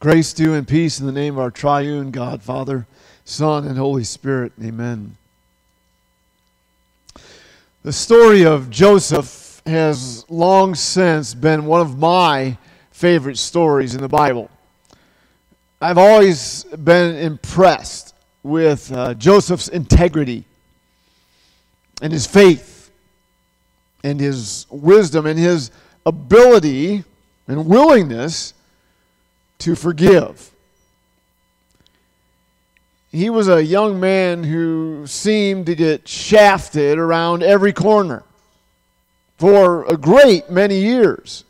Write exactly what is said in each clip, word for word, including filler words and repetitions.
Grace to you and peace in the name of our triune God, Father, Son, and Holy Spirit. Amen. The story of Joseph has long since been one of my favorite stories in the Bible. I've always been impressed with uh, Joseph's integrity and his faith and his wisdom and his ability and willingness to forgive. He was a young man who seemed to get shafted around every corner for a great many years.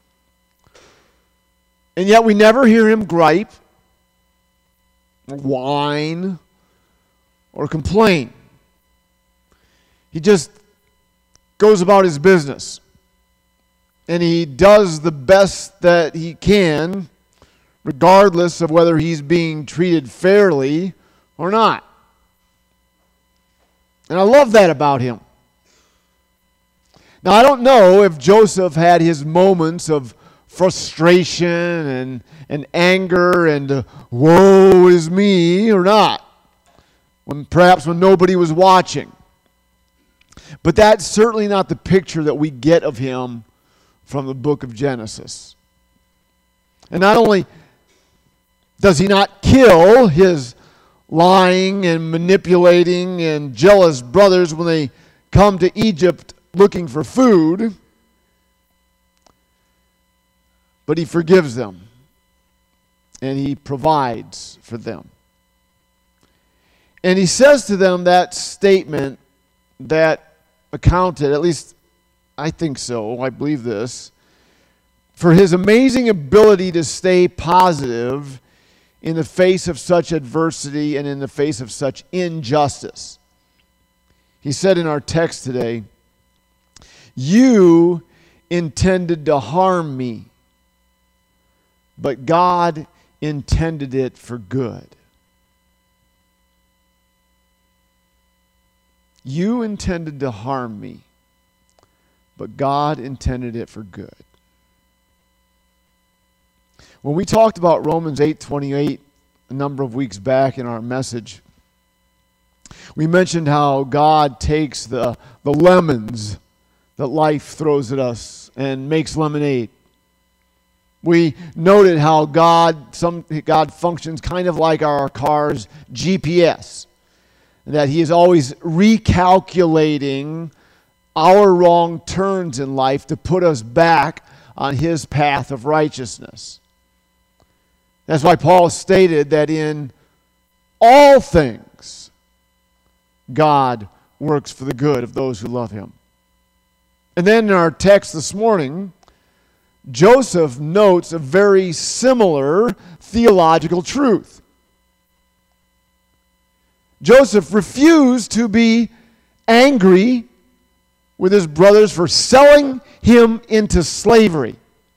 And yet we never hear him gripe, or whine, or complain. He just goes about his business. And he does the best that he can, regardless of whether he's being treated fairly or not. And I love that about him. Now, I don't know if Joseph had his moments of frustration and, and anger and uh, woe is me or not, when perhaps when nobody was watching. But that's certainly not the picture that we get of him from the book of Genesis. And not only does he not kill his lying and manipulating and jealous brothers when they come to Egypt looking for food, but he forgives them and he provides for them. And he says to them that statement that accounted, at least I think so, I believe this, for his amazing ability to stay positive in the face of such adversity and in the face of such injustice. He said in our text today, "You intended to harm me, but God intended it for good." You intended to harm me, but God intended it for good. When we talked about Romans eight twenty-eight a number of weeks back in our message, we mentioned how God takes the, the lemons that life throws at us and makes lemonade. We noted how God some God functions kind of like our car's G P S, that he is always recalculating our wrong turns in life to put us back on his path of righteousness. That's why Paul stated that in all things, God works for the good of those who love him. And then in our text this morning, Joseph notes a very similar theological truth. Joseph refused to be angry with his brothers for selling him into slavery.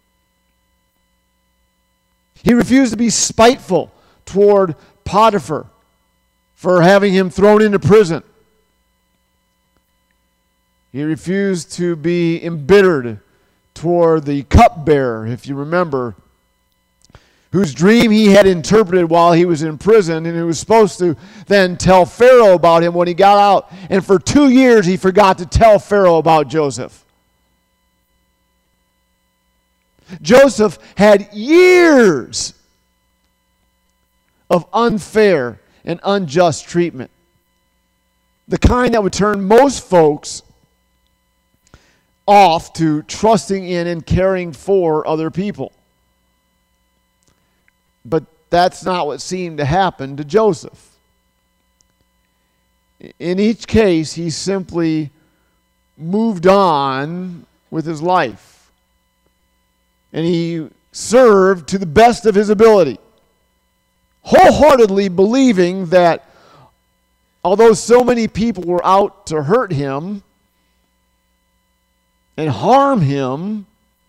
He refused to be spiteful toward Potiphar for having him thrown into prison. He refused to be embittered toward the cupbearer, if you remember, whose dream he had interpreted while he was in prison, and who was supposed to then tell Pharaoh about him when he got out. And for two years he forgot to tell Pharaoh about Joseph. Joseph had years of unfair and unjust treatment, the kind that would turn most folks off to trusting in and caring for other people. But that's not what seemed to happen to Joseph. In each case, he simply moved on with his life. And he served to the best of his ability, wholeheartedly believing that although so many people were out to hurt him and harm him,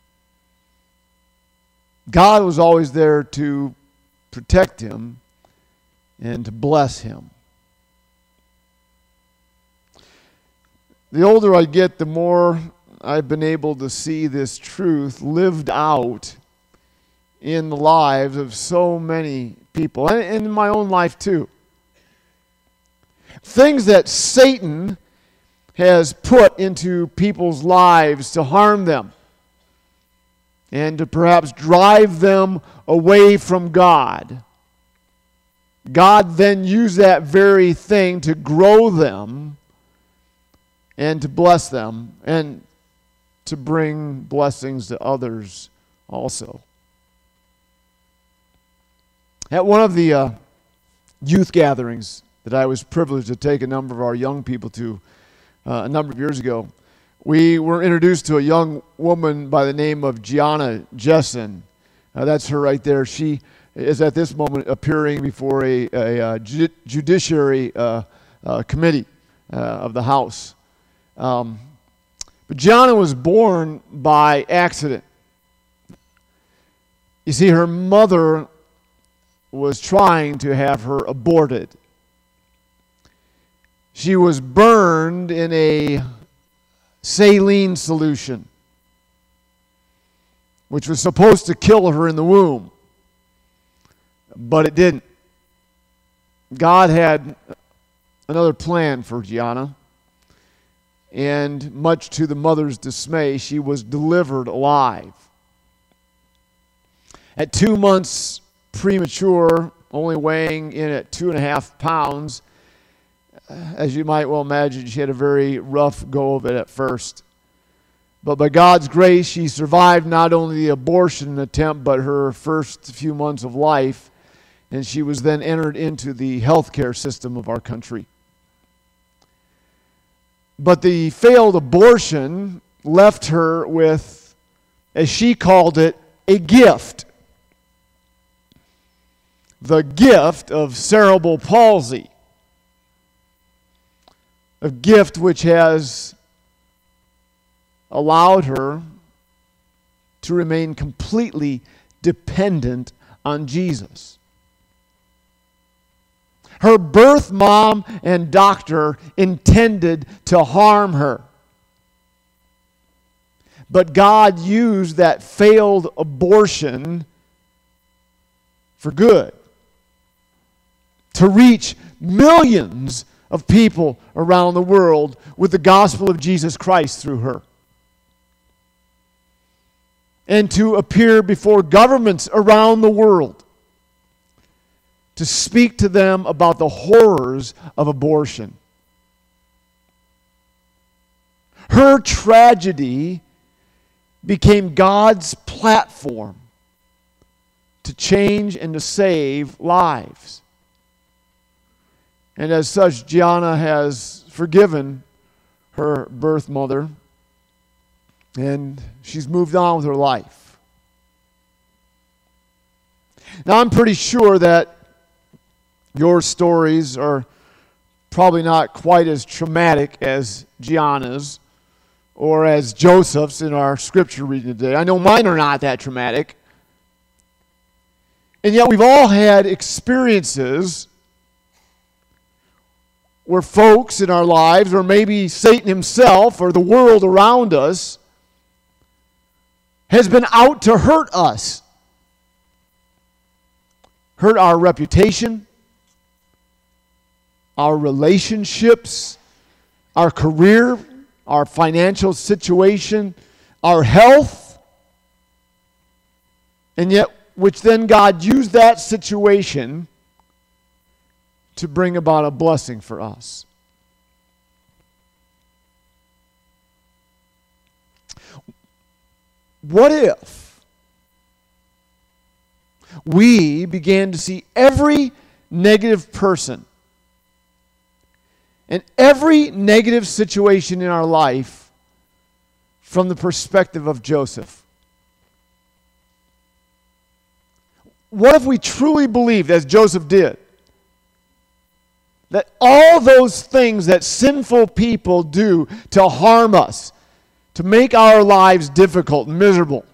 God was always there to protect him and to bless him. The older I get, the more I've been able to see this truth lived out in the lives of so many people, and in my own life too. Things that Satan has put into people's lives to harm them and to perhaps drive them away from God. God then used that very thing to grow them and to bless them and to bring blessings to others also. At one of the uh, youth gatherings that I was privileged to take a number of our young people to uh, a number of years ago, we were introduced to a young woman by the name of Gianna Jessen. Uh, that's her right there. She is at this moment appearing before a, a, a ju- judiciary uh, uh, committee uh, of the House. Um, but Gianna was born by accident. You see, her mother was trying to have her aborted. She was burned in a saline solution, which was supposed to kill her in the womb, but it didn't. God had another plan for Gianna, and much to the mother's dismay, she was delivered alive. At two months premature, only weighing in at two and a half pounds, as you might well imagine, she had a very rough go of it at first. But by God's grace, she survived not only the abortion attempt, but her first few months of life, and she was then entered into the healthcare system of our country. But the failed abortion left her with, as she called it, a gift. The gift of cerebral palsy. A gift which has allowed her to remain completely dependent on Jesus. Her birth mom and doctor intended to harm her. But God used that failed abortion for good, to reach millions of people around the world with the gospel of Jesus Christ through her, and to appear before governments around the world to speak to them about the horrors of abortion. Her tragedy became God's platform to change and to save lives. And as such, Gianna has forgiven her birth mother, and she's moved on with her life. Now, I'm pretty sure that your stories are probably not quite as traumatic as Gianna's or as Joseph's in our scripture reading today. I know mine are not that traumatic. And yet we've all had experiences where folks in our lives, or maybe Satan himself, or the world around us, has been out to hurt us. Hurt our reputation, our relationships, our career, our financial situation, our health. And yet, which then God used that situation to bring about a blessing for us. What if we began to see every negative person and every negative situation in our life from the perspective of Joseph? What if we truly believed, as Joseph did, that all those things that sinful people do to harm us, to make our lives difficult and miserable,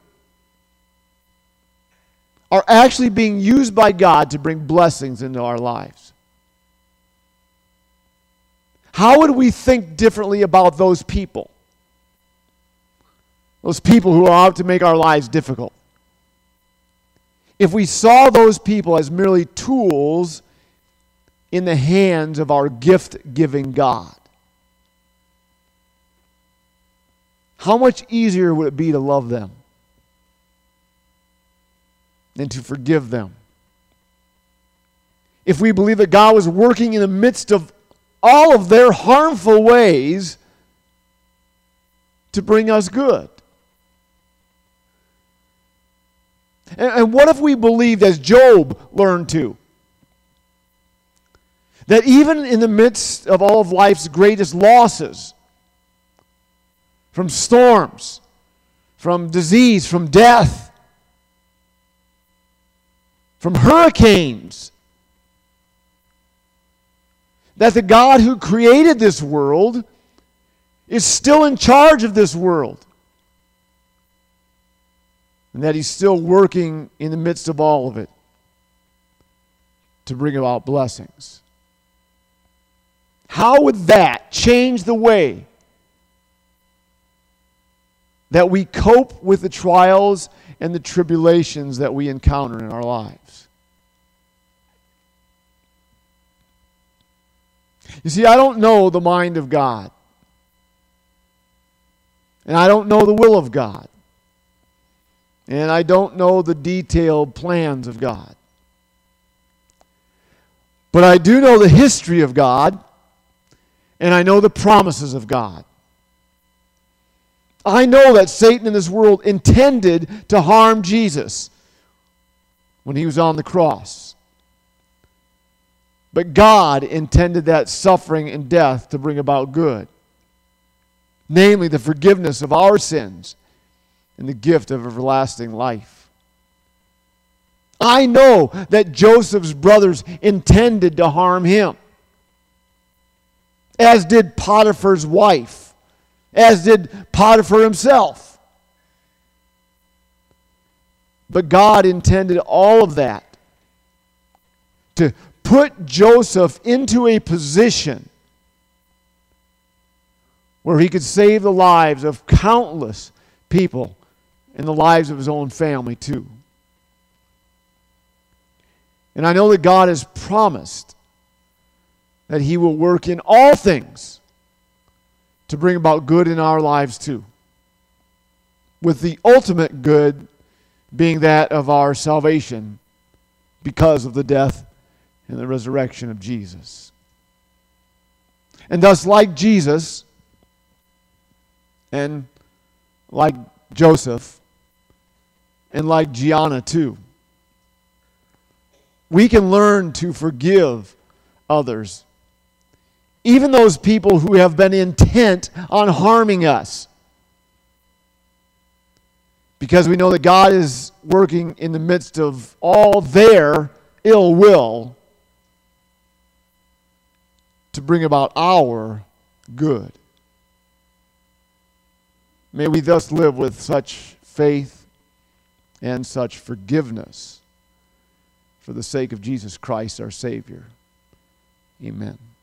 are actually being used by God to bring blessings into our lives? How would we think differently about those people? Those people who are out to make our lives difficult. if we saw those people as merely tools in the hands of our gift-giving God? How much easier would it be to love them and to forgive them? If we believe that God was working in the midst of all of their harmful ways to bring us good. And, and what if we believed, as Job learned to, that even in the midst of all of life's greatest losses, from storms, from disease, from death, from hurricanes, that the God who created this world is still in charge of this world, and that He's still working in the midst of all of it to bring about blessings. How would that change the way that we cope with the trials and the tribulations that we encounter in our lives? You see, I don't know the mind of God. And I don't know the will of God. And I don't know the detailed plans of God. But I do know the history of God, and I know the promises of God. I know that Satan in this world intended to harm Jesus when He was on the cross. But God intended that suffering and death to bring about good. Namely, the forgiveness of our sins and the gift of everlasting life. I know that Joseph's brothers intended to harm him, as did Potiphar's wife, as did Potiphar himself. But God intended all of that to put Joseph into a position where he could save the lives of countless people and the lives of his own family too. And I know that God has promised that He will work in all things to bring about good in our lives too, with the ultimate good being that of our salvation because of the death and the resurrection of Jesus. And thus, like Jesus, and like Joseph, and like Gianna too, we can learn to forgive others, even those people who have been intent on harming us, because we know that God is working in the midst of all their ill will to bring about our good. May we thus live with such faith and such forgiveness for the sake of Jesus Christ, our Savior. Amen.